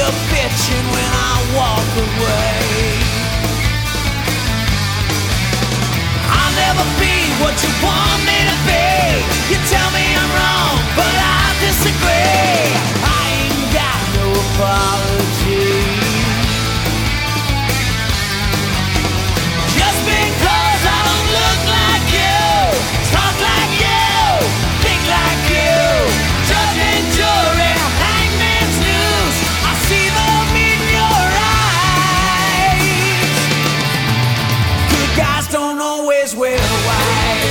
you bitching when I walk away. I'll never be what you want me to be. You tell me I'm wrong, but I disagree. I ain't got no apology. Just because I don't look like you, talk like you, think like you, judge and jury, hangman's news, I see them in your eyes. Good guys don't always wear white.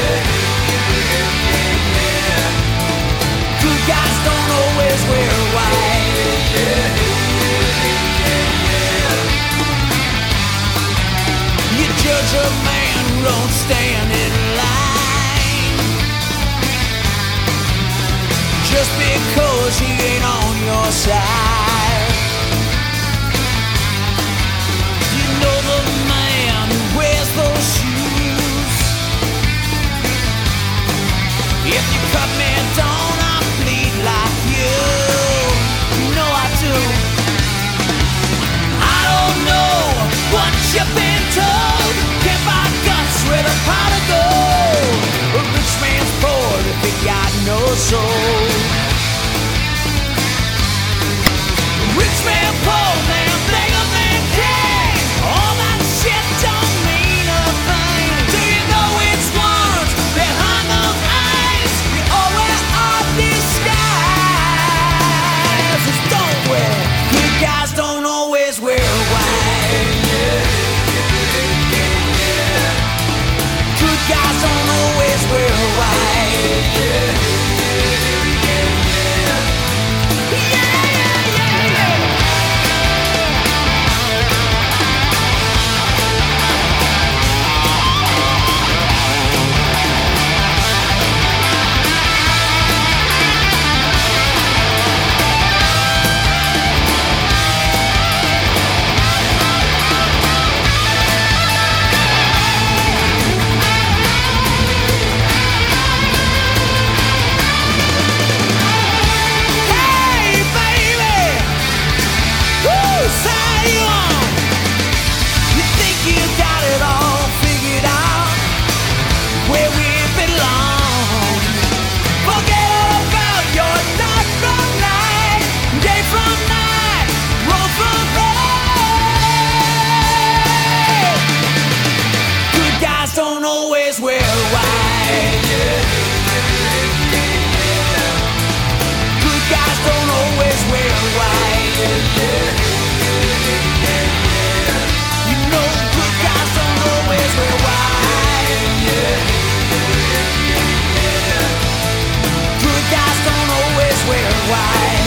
Good guys don't always wear white. You judge a man who don't stand in line just because he ain't on your side. You know the man who wears those shoes. If you cut me down, I bleed like you. You know I do. I don't know what you've been told. Can't buy guts with a pot of gold. A rich man's poor if he got no soul. Rich man, poor man, beggar man, king. All that shit don't mean a thing. Do you know which ones behind those eyes? You always are disguised. Don't wear. Good guys don't always wear white. Good guys don't always wear white. Don't always wear white. Good guys don't always wear white. You know good guys don't always wear white. Good guys don't always wear white.